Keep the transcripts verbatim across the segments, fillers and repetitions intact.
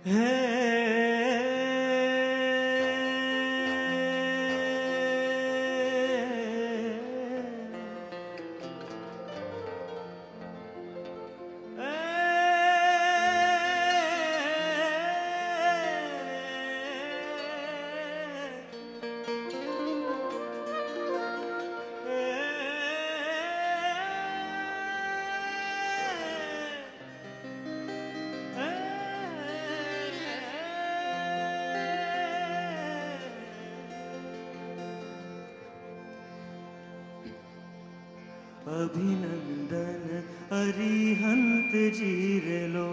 अभिनंदन अरिहंत जीरे लो,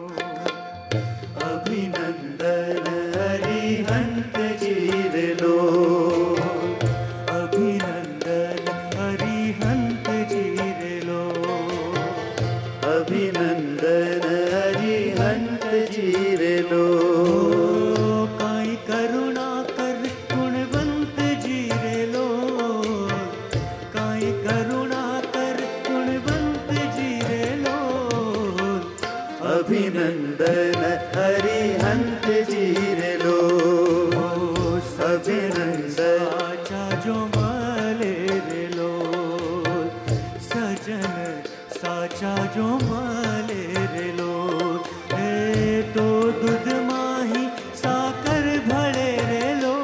अभिनंदन अरिहंत जीरे लो, अभिनंदन अरिहंत जीरे लो, अभिनंदन अरिहंत जीरे लो। काई करुणा कर गुणवंत जीरे लो, काई करुणा अभिनंदन अरिहंत जीरे लो, अभिनंदन साचा जो माले रे लो, सजन साचा जो माले रे लो। ए तो दूध माही साकर भले रे लो,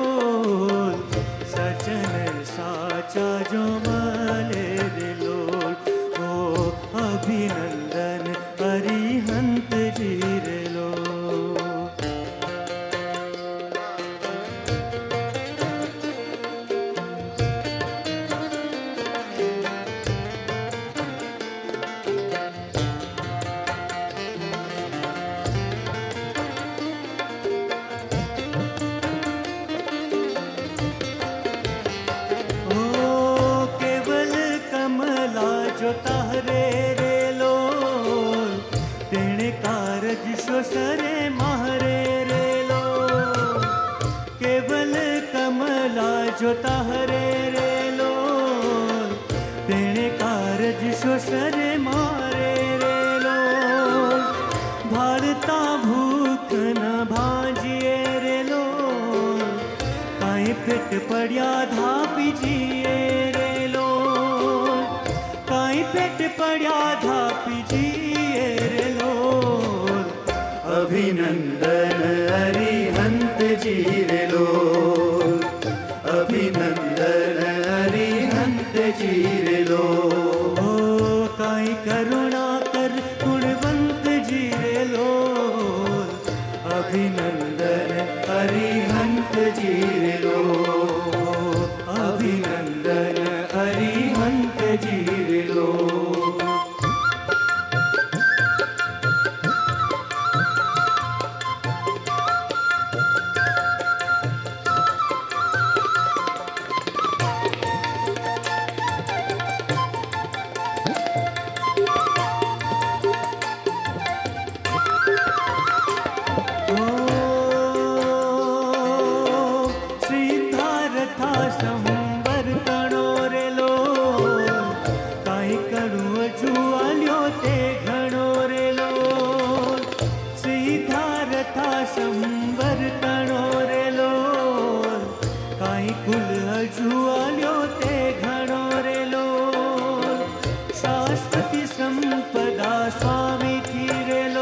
सजन साचा जो माले रे लो। ओ अभिनंदन अरिहंत जीरे लो। ओ केवल कमला जो तारे रे लो, तेणे कारज श्वसरे मारे रे लो। केवल कमला जो तारे रे लो, तेणे कारज श्वसरे मारे रे लो। भारता भूख न भाजिए रे लो, काई पेट पड़िया धापी जिए रे लो, काई पेट पड़िया धापी जिए रे लो। अभिनंदन अरिहंत जीरे लो, अभिनंदन अरिहंत जीरे लो। ओ काई करुणा कर गुणवंत जीरे लो, अभिनंदन अरिहंत जीरे लो, अभिनंदन अरिहंत जीरे लो। संबर कणो रे लो, काई करू जुआल्यो ते घणो रे लो। सिद्धार्था संबर कणो रे लो, काई कुल जुआल्यो ते घणो रे लो। शाश्वती संपदा स्वामी थी रे लो,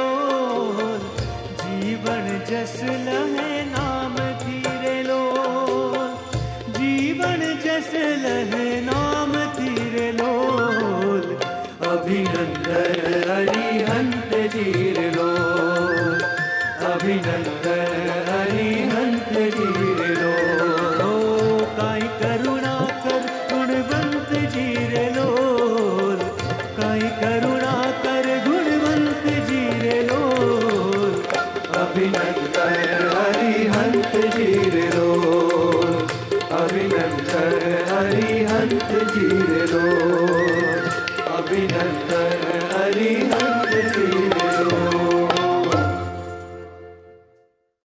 जीवन जस लहे नाम थी रे लो, जीवन जस लहे नाम तीरे लोल। अभिनंदन अरिहंत जी